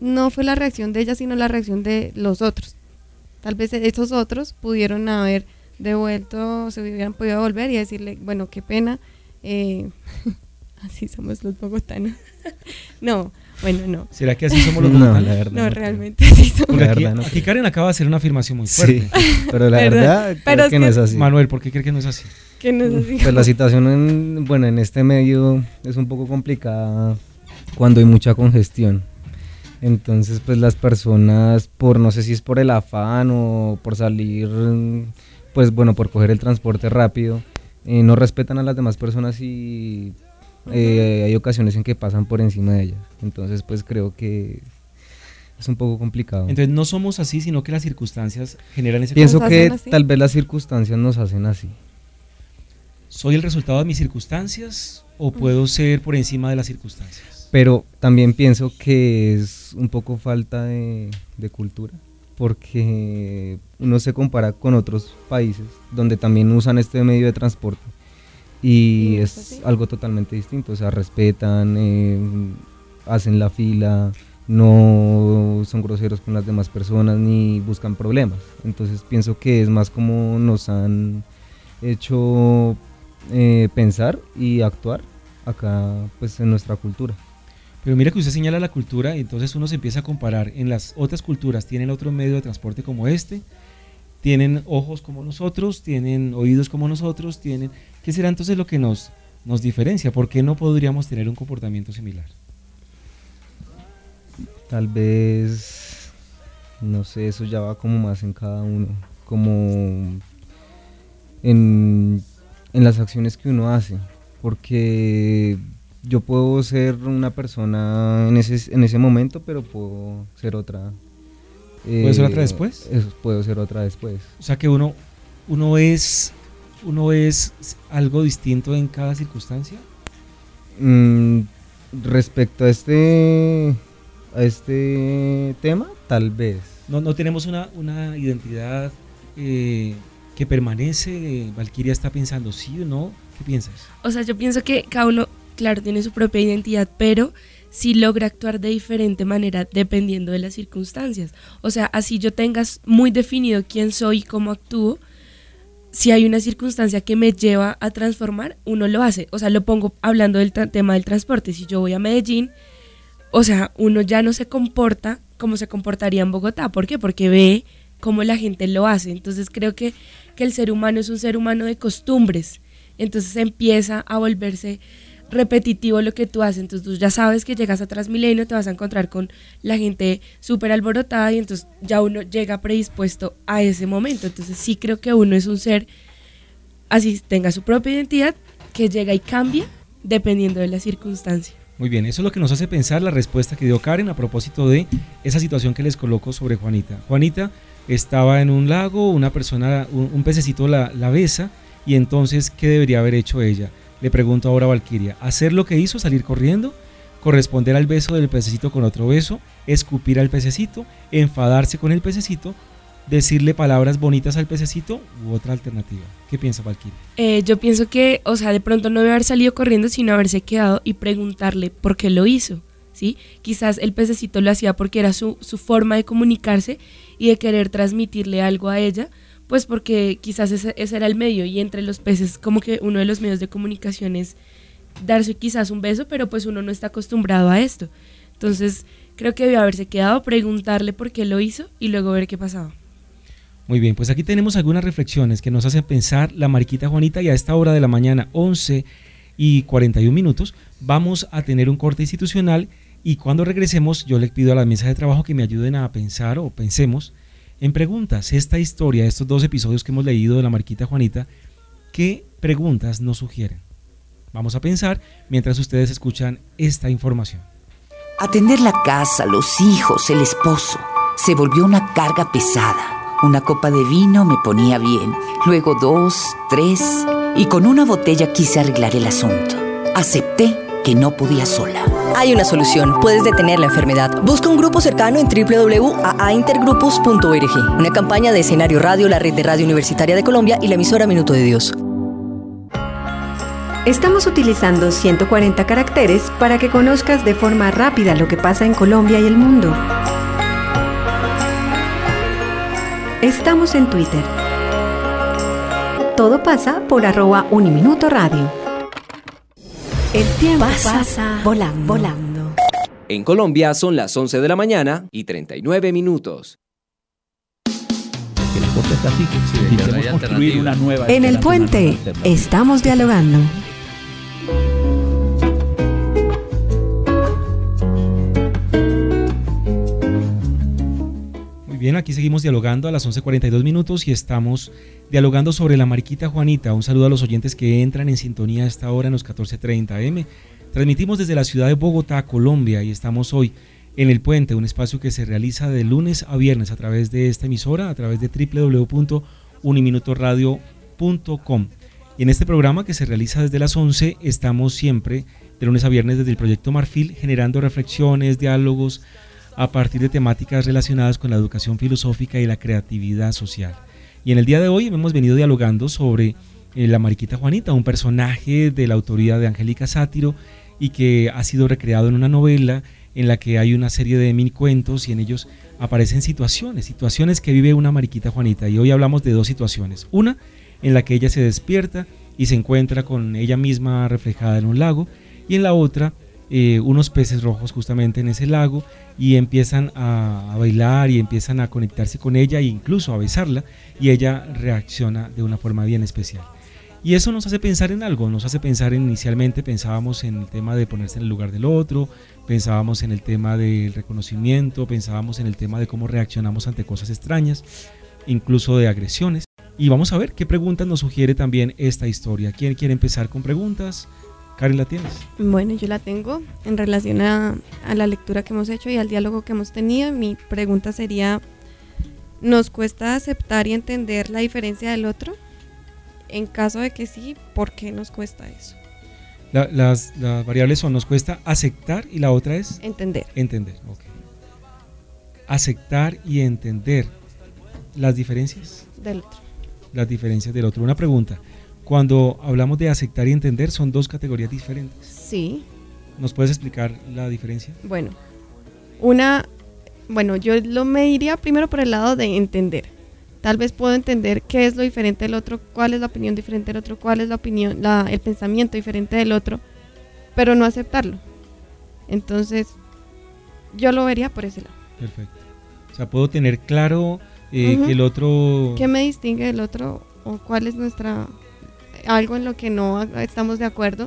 no fue la reacción de ella, sino la reacción de los otros. Tal vez esos otros pudieron haber devuelto, se hubieran podido volver y decirle, bueno, qué pena, eh, así somos los bogotanos. No, bueno, no. ¿Será que así somos los No, bogotanos? la verdad. No, no realmente así somos. Porque aquí, verdad no aquí creo. Karen acaba de hacer una afirmación muy fuerte. Sí, pero la ¿Verdad? verdad creo Pero es que no que- es así. Manuel, ¿por qué cree que no es así? Que no es así. Pues la situación en, bueno, en este medio es un poco complicada cuando hay mucha congestión. Entonces, pues las personas, por no sé si es por el afán o por salir, pues bueno, por coger el transporte rápido, eh, no respetan a las demás personas y eh, hay ocasiones en que pasan por encima de ellas. Entonces, pues creo que es un poco complicado. Entonces no somos así, sino que las circunstancias generan ese Pienso ¿Nos que hacen así? tal vez las circunstancias nos hacen así. ¿Soy el resultado de mis circunstancias o puedo ser por encima de las circunstancias? Pero también pienso que es un poco falta de, de cultura, porque uno se compara con otros países donde también usan este medio de transporte y Mm, es pues sí. algo totalmente distinto, o sea, respetan, eh, hacen la fila, no son groseros con las demás personas ni buscan problemas. Entonces pienso que es más como nos han hecho eh, pensar y actuar acá pues en nuestra cultura. Pero mira que usted señala la cultura y entonces uno se empieza a comparar. En las otras culturas tienen otro medio de transporte como este, tienen ojos como nosotros, tienen oídos como nosotros, tienen... ¿Qué será entonces lo que nos, nos diferencia? ¿Por qué no podríamos tener un comportamiento similar? Tal vez, no sé, eso ya va como más en cada uno, como en, en las acciones que uno hace, porque yo puedo ser una persona en ese, en ese momento, pero puedo ser otra. ¿Puede ser otra después? Eso, puedo ser otra después. O sea que uno, uno, es, uno es algo distinto en cada circunstancia. Mm, respecto a este, a este tema, tal vez. No, no tenemos una, una identidad eh, que permanece. Valkyria está pensando sí o no. ¿Qué piensas? O sea, yo pienso que cada uno, claro, tiene su propia identidad, pero sí logra actuar de diferente manera dependiendo de las circunstancias. O sea, así yo tengas muy definido quién soy y cómo actúo, si hay una circunstancia que me lleva a transformar, uno lo hace. O sea, lo pongo hablando del tra- tema del transporte. Si yo voy a Medellín, o sea, uno ya no se comporta como se comportaría en Bogotá. ¿Por qué? Porque ve cómo la gente lo hace. Entonces creo que, que el ser humano es un ser humano de costumbres. Entonces empieza a volverse repetitivo lo que tú haces. Entonces tú ya sabes que llegas a Transmilenio, te vas a encontrar con la gente súper alborotada y entonces ya uno llega predispuesto a ese momento. Entonces sí creo que uno es un ser, así tenga su propia identidad, que llega y cambia dependiendo de la circunstancia. Muy bien, eso es lo que nos hace pensar la respuesta que dio Karen a propósito de esa situación que les coloco sobre Juanita. Juanita estaba en un lago, una persona, un, un pececito la, la besa y entonces, ¿qué debería haber hecho ella? Le pregunto ahora a Valkyria, ¿hacer lo que hizo, salir corriendo, corresponder al beso del pececito con otro beso, escupir al pececito, enfadarse con el pececito, decirle palabras bonitas al pececito u otra alternativa? ¿Qué piensa Valkyria? Eh, yo pienso que, o sea, de pronto no debe haber salido corriendo, sino haberse quedado y preguntarle por qué lo hizo, ¿sí? Quizás el pececito lo hacía porque era su, su forma de comunicarse y de querer transmitirle algo a ella, pues porque quizás ese, ese era el medio, y entre los peces como que uno de los medios de comunicación es darse quizás un beso, pero pues uno no está acostumbrado a esto. Entonces creo que debió haberse quedado, preguntarle por qué lo hizo y luego ver qué pasaba. Muy bien, pues aquí tenemos algunas reflexiones que nos hacen pensar la mariquita Juanita, y a esta hora de la mañana, once y cuarenta y un minutos, vamos a tener un corte institucional, y cuando regresemos yo le pido a la mesa de trabajo que me ayuden a pensar o pensemos en preguntas. Esta historia, estos dos episodios que hemos leído de la mariquita Juanita, ¿qué preguntas nos sugieren? Vamos a pensar mientras ustedes escuchan esta información. Atender la casa, los hijos, el esposo, se volvió una carga pesada. Una copa de vino me ponía bien, luego dos, tres, y con una botella quise arreglar el asunto. Acepté que no podía sola. Hay una solución, puedes detener la enfermedad. Busca un grupo cercano en doble u doble u doble u punto a a intergrupos punto org. Una campaña de Escenario Radio, la red de radio universitaria de Colombia y la emisora Minuto de Dios. Estamos utilizando ciento cuarenta caracteres para que conozcas de forma rápida lo que pasa en Colombia y el mundo. Estamos en Twitter. Todo pasa por arroba Uniminuto Radio. El tiempo pasa, pasa volando, volando. En Colombia son las once de la mañana y treinta y nueve minutos. El puente está así, sí, y queremos construir una nueva. En el puente estamos dialogando. Muy bien, aquí seguimos dialogando a las once cuarenta y dos minutos y estamos dialogando sobre la Mariquita Juanita. Un saludo a los oyentes que entran en sintonía a esta hora en los catorce treinta eme. Transmitimos desde la ciudad de Bogotá, Colombia, y estamos hoy en El Puente, un espacio que se realiza de lunes a viernes a través de esta emisora, a través de doble u doble u doble u punto uniminuto radio punto com. Y en este programa que se realiza desde las once, estamos siempre de lunes a viernes desde el Proyecto Marfil, generando reflexiones, diálogos a partir de temáticas relacionadas con la educación filosófica y la creatividad social. Y en el día de hoy hemos venido dialogando sobre eh, la Mariquita Juanita, un personaje de la autoría de Angélica Sátiro y que ha sido recreado en una novela en la que hay una serie de mini cuentos y en ellos aparecen situaciones, situaciones que vive una Mariquita Juanita. Y hoy hablamos de dos situaciones. Una en la que ella se despierta y se encuentra con ella misma reflejada en un lago, y en la otra eh, unos peces rojos justamente en ese lago, y empiezan a, a bailar y empiezan a conectarse con ella e incluso a besarla, y ella reacciona de una forma bien especial. Y eso nos hace pensar en algo, nos hace pensar en, inicialmente pensábamos en el tema de ponerse en el lugar del otro, pensábamos en el tema del reconocimiento, pensábamos en el tema de cómo reaccionamos ante cosas extrañas, incluso de agresiones. Y vamos a ver qué preguntas nos sugiere también esta historia. ¿Quién quiere empezar con preguntas? Karen, ¿la tienes? Bueno, yo la tengo en relación a, a la lectura que hemos hecho y al diálogo que hemos tenido. Mi pregunta sería, ¿nos cuesta aceptar y entender la diferencia del otro? En caso de que sí, ¿por qué nos cuesta eso? La, las, las variables son, nos cuesta aceptar y la otra es... Entender. Entender, ok. Aceptar y entender las diferencias del otro. Las diferencias del otro. Una pregunta, cuando hablamos de aceptar y entender, son dos categorías diferentes. Sí. ¿Nos puedes explicar la diferencia? Bueno, una, bueno, yo lo me iría primero por el lado de entender. Tal vez puedo entender qué es lo diferente del otro, cuál es la opinión diferente del otro, cuál es la opinión, la, el pensamiento diferente del otro, pero no aceptarlo. Entonces, yo lo vería por ese lado. Perfecto. O sea, puedo tener claro eh, uh-huh. que el otro... ¿Qué me distingue del otro? ¿O cuál es nuestra... algo en lo que no estamos de acuerdo?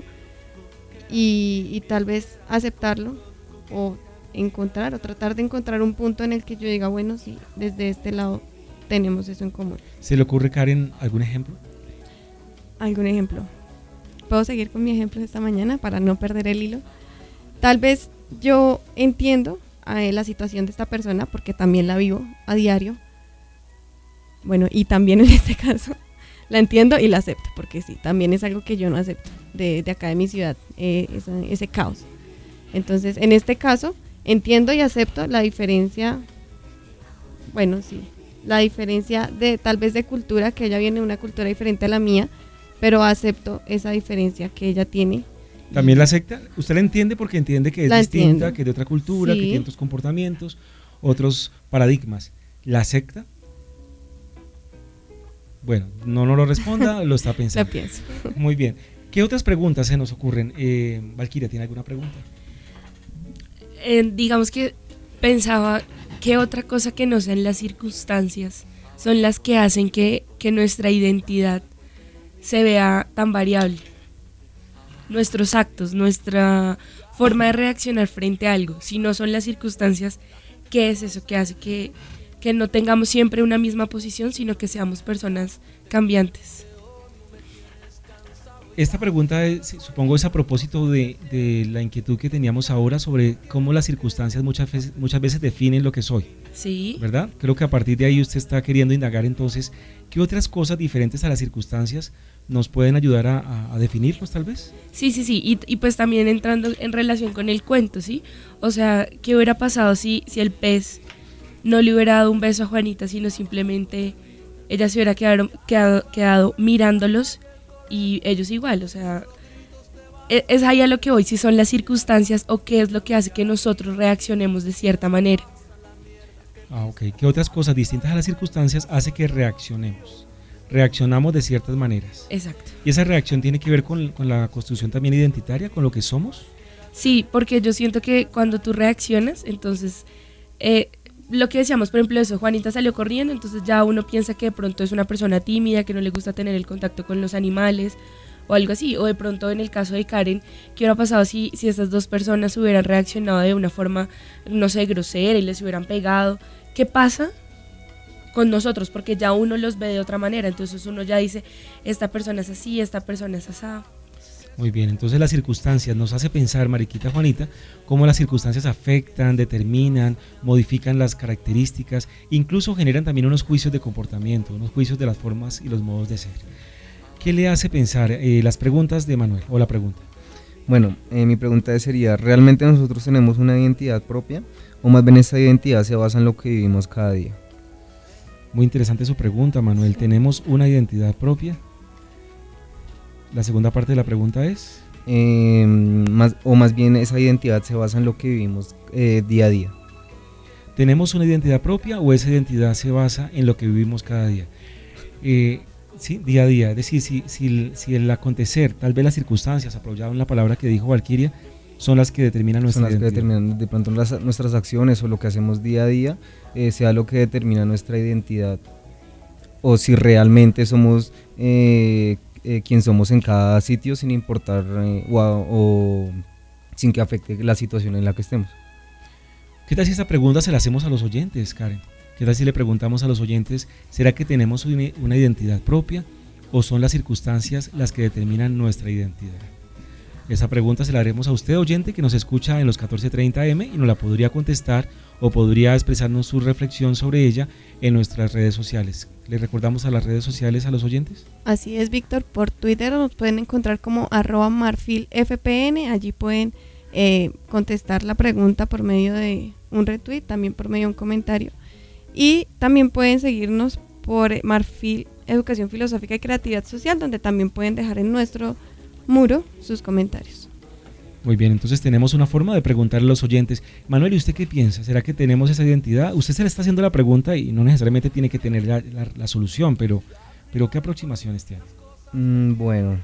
Y, y tal vez aceptarlo o encontrar o tratar de encontrar un punto en el que yo diga, bueno, sí, desde este lado tenemos eso en común. ¿Se le ocurre, Karen, algún ejemplo? ¿Algún ejemplo? ¿Puedo seguir con mi ejemplo de esta mañana para no perder el hilo? Tal vez yo entiendo eh, la situación de esta persona porque también la vivo a diario. Bueno, y también en este caso la entiendo y la acepto, porque sí, también es algo que yo no acepto de, de acá de mi ciudad, eh, ese, ese caos. Entonces, en este caso, entiendo y acepto la diferencia, bueno, sí, la diferencia de tal vez de cultura, que ella viene de una cultura diferente a la mía, pero acepto esa diferencia que ella tiene. ¿También la acepta? ¿Usted la entiende porque entiende que es la distinta, entiendo. que es de otra cultura, Sí. que tiene otros comportamientos, otros paradigmas? ¿La acepta? Bueno, no nos lo responda, lo está pensando. Lo pienso. Muy bien. ¿Qué otras preguntas se nos ocurren? Eh, Valkyria, ¿tiene alguna pregunta? Eh, digamos que pensaba, ¿qué otra cosa que no sean las circunstancias son las que hacen que, que nuestra identidad se vea tan variable? Nuestros actos, nuestra forma de reaccionar frente a algo. Si no son las circunstancias, ¿qué es eso que hace que, que no tengamos siempre una misma posición, sino que seamos personas cambiantes? Esta pregunta es, supongo, es a propósito de, de la inquietud que teníamos ahora sobre cómo las circunstancias muchas veces, muchas veces definen lo que soy. Sí. ¿Verdad? Creo que a partir de ahí usted está queriendo indagar entonces qué otras cosas diferentes a las circunstancias nos pueden ayudar a, a, a definirlos, tal vez. Sí, sí, sí, y, y pues también entrando en relación con el cuento, ¿sí? O sea, ¿qué hubiera pasado si, si el pez no le hubiera dado un beso a Juanita, sino simplemente ella se hubiera quedado, quedado, quedado mirándolos y ellos igual? O sea, es ahí a lo que voy, si son las circunstancias o qué es lo que hace que nosotros reaccionemos de cierta manera. Ah, ok. ¿Qué otras cosas distintas a las circunstancias hace que reaccionemos? Reaccionamos de ciertas maneras. Exacto. ¿Y esa reacción tiene que ver con, con la construcción también identitaria, con lo que somos? Sí, porque yo siento que cuando tú reaccionas, entonces... Eh, lo que decíamos, por ejemplo, eso, Juanita salió corriendo, entonces ya uno piensa que de pronto es una persona tímida, que no le gusta tener el contacto con los animales o algo así, o de pronto en el caso de Karen, ¿qué hubiera pasado si, si estas dos personas hubieran reaccionado de una forma, no sé, grosera y les hubieran pegado? ¿Qué pasa con nosotros? Porque ya uno los ve de otra manera, entonces uno ya dice, esta persona es así, esta persona es así. Muy bien, entonces las circunstancias nos hace pensar, Mariquita Juanita, cómo las circunstancias afectan, determinan, modifican las características, incluso generan también unos juicios de comportamiento, unos juicios de las formas y los modos de ser. ¿Qué le hace pensar eh, las preguntas de Manuel o la pregunta? Bueno, eh, mi pregunta sería, ¿realmente nosotros tenemos una identidad propia? ¿O más bien esta identidad se basa en lo que vivimos cada día? Muy interesante su pregunta, Manuel. ¿Tenemos una identidad propia? La segunda parte de la pregunta es... Eh, más, o más bien esa identidad se basa en lo que vivimos eh, día a día. ¿Tenemos una identidad propia o esa identidad se basa en lo que vivimos cada día? Eh, sí, día a día. Es decir, si, si, si el acontecer, tal vez las circunstancias, apoyado en la palabra que dijo Valquiria, son las que determinan nuestra son las identidad. Que determinan de pronto las, nuestras acciones o lo que hacemos día a día, eh, sea lo que determina nuestra identidad. O si realmente somos... Eh, Eh, quién somos en cada sitio sin importar eh, o, o sin que afecte la situación en la que estemos. ¿Qué tal si esta pregunta se la hacemos a los oyentes, Karen? ¿Qué tal si le preguntamos a los oyentes, ¿será que tenemos una identidad propia o son las circunstancias las que determinan nuestra identidad? Esa pregunta se la haremos a usted, oyente, que nos escucha en los catorce treinta eme y nos la podría contestar o podría expresarnos su reflexión sobre ella en nuestras redes sociales. ¿Le recordamos a las redes sociales a los oyentes? Así es, Víctor. Por Twitter nos pueden encontrar como arroba marfilfpn. Allí pueden eh, contestar la pregunta por medio de un retweet, también por medio de un comentario. Y también pueden seguirnos por Marfil Educación Filosófica y Creatividad Social, donde también pueden dejar en nuestro muro sus comentarios. Muy bien, entonces tenemos una forma de preguntarle a los oyentes. Manuel, ¿y usted qué piensa? ¿Será que tenemos esa identidad? Usted se le está haciendo la pregunta y no necesariamente tiene que tener la, la, la solución, pero, pero ¿qué aproximaciones tiene? Mm, bueno,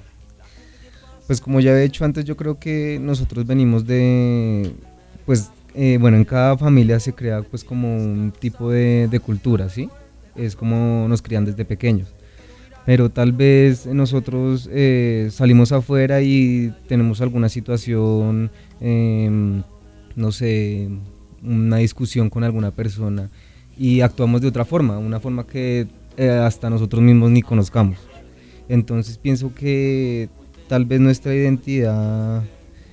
pues como ya he dicho antes, yo creo que nosotros venimos de, pues, eh, bueno, en cada familia se crea pues como un tipo de, de cultura, ¿sí? Es como nos crían desde pequeños. Pero tal vez nosotros eh, salimos afuera y tenemos alguna situación, eh, no sé, una discusión con alguna persona y actuamos de otra forma, una forma que eh, hasta nosotros mismos ni conozcamos. Entonces pienso que tal vez nuestra identidad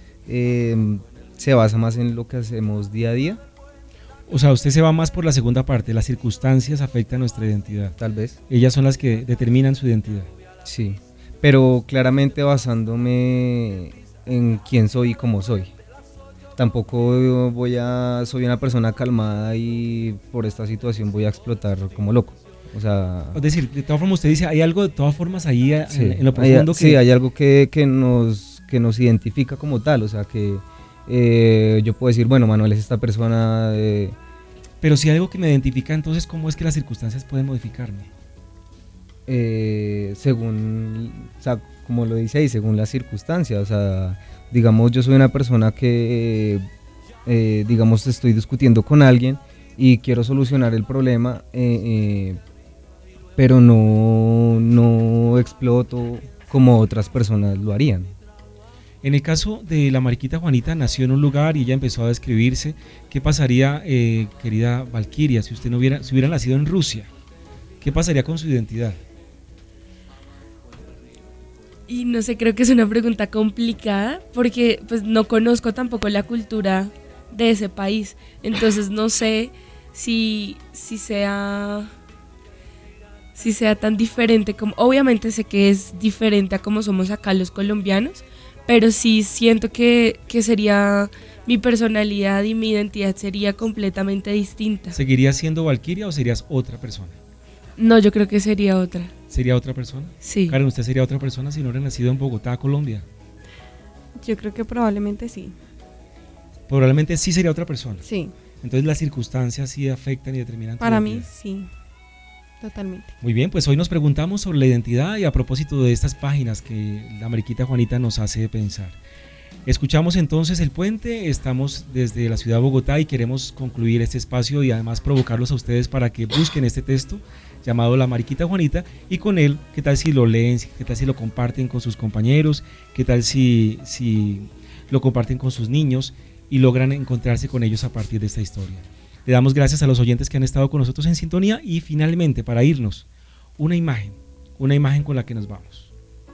eh, se basa más en lo que hacemos día a día. O sea, usted se va más por la segunda parte, las circunstancias afectan nuestra identidad. Tal vez. Ellas son las que determinan su identidad. Sí, pero claramente basándome en quién soy y cómo soy. Tampoco voy a, soy una persona calmada y por esta situación voy a explotar como loco. O sea, es decir, de todas formas usted dice, hay algo de todas formas ahí sí, en, en lo profundo hay, que... Sí, hay algo que, que, nos, que nos identifica como tal, o sea que... Eh, yo puedo decir, bueno, Manuel es esta persona de... Pero si hay algo que me identifica, entonces ¿cómo es que las circunstancias pueden modificarme? Eh, según, o sea, como lo dice ahí, según las circunstancias, o sea, digamos, yo soy una persona que, eh, digamos, estoy discutiendo con alguien y quiero solucionar el problema, eh, eh, pero no, no exploto como otras personas lo harían. En el caso de la Mariquita Juanita, nació en un lugar y ella empezó a describirse. ¿Qué pasaría, eh, querida Valquiria, si usted no hubiera, si hubiera nacido en Rusia? ¿Qué pasaría con su identidad? Y no sé, creo que es una pregunta complicada porque pues no conozco tampoco la cultura de ese país. Entonces no sé si, si sea... si sea tan diferente como... Obviamente sé que es diferente a como somos acá los colombianos, pero sí siento que, que sería, mi personalidad y mi identidad sería completamente distinta. ¿Seguirías siendo Valquiria o serías otra persona? No, yo creo que sería otra. ¿Sería otra persona? Sí. Karen, ¿usted sería otra persona si no hubiera nacido en Bogotá, Colombia? Yo creo que probablemente sí. Probablemente sí sería otra persona. Sí. Entonces las circunstancias sí afectan y determinan tu Para mí identidad. sí, totalmente. Muy bien, pues hoy nos preguntamos sobre la identidad y a propósito de estas páginas que la Mariquita Juanita nos hace pensar. Escuchamos entonces El Puente, estamos desde la ciudad de Bogotá y queremos concluir este espacio y además provocarlos a ustedes para que busquen este texto llamado La Mariquita Juanita y con él, ¿qué tal si lo leen? ¿Qué tal si lo comparten con sus compañeros? ¿Qué tal si, si lo comparten con sus niños y logran encontrarse con ellos a partir de esta historia? Le damos gracias a los oyentes que han estado con nosotros en sintonía y finalmente, para irnos, una imagen, una imagen con la que nos vamos.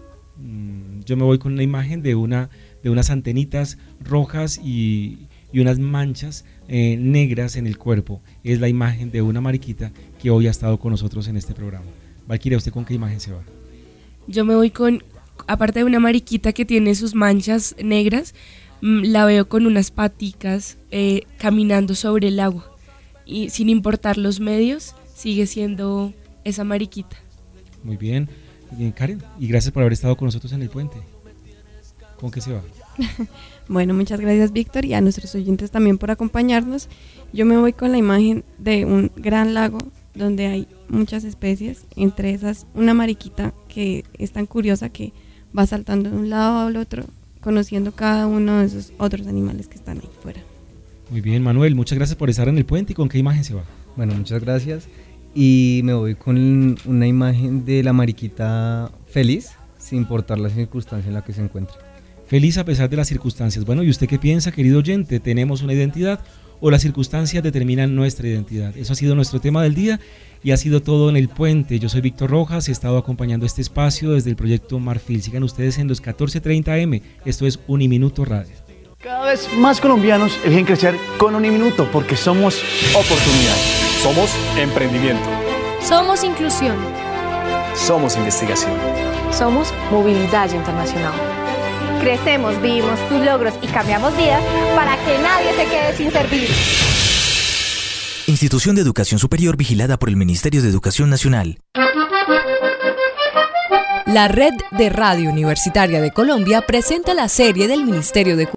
Mm, yo me voy con una imagen de, una, de unas antenitas rojas y, y unas manchas eh, negras en el cuerpo. Es la imagen de una mariquita que hoy ha estado con nosotros en este programa. Valquiria, ¿usted con qué imagen se va? Yo me voy con, aparte de una mariquita que tiene sus manchas negras, la veo con unas paticas eh, caminando sobre el agua y sin importar los medios sigue siendo esa mariquita. Muy bien, bien Karen, y gracias por haber estado con nosotros en El Puente. ¿Con qué se va? Bueno, muchas gracias Víctor y a nuestros oyentes también por acompañarnos. Yo me voy con la imagen de un gran lago donde hay muchas especies, entre esas una mariquita que es tan curiosa que va saltando de un lado al otro conociendo cada uno de esos otros animales que están ahí fuera. Muy bien, Manuel, muchas gracias por estar en El Puente. ¿Y con qué imagen se va? Bueno, muchas gracias. Y me voy con una imagen de la mariquita feliz, sin importar la circunstancia en la que se encuentre. Feliz a pesar de las circunstancias. Bueno, ¿y usted qué piensa, querido oyente? ¿Tenemos una identidad o las circunstancias determinan nuestra identidad? Eso ha sido nuestro tema del día y ha sido todo en El Puente. Yo soy Víctor Rojas, he estado acompañando este espacio desde el proyecto Marfil. Sigan ustedes en los catorce treinta A M. Esto es Uniminuto Radio. Cada vez más colombianos eligen crecer con Uniminuto porque somos oportunidad. Somos emprendimiento. Somos inclusión. Somos investigación. Somos movilidad internacional. Crecemos, vivimos tus logros y cambiamos vidas para que nadie se quede sin servir. Institución de Educación Superior vigilada por el Ministerio de Educación Nacional. La Red de Radio Universitaria de Colombia presenta la serie del Ministerio de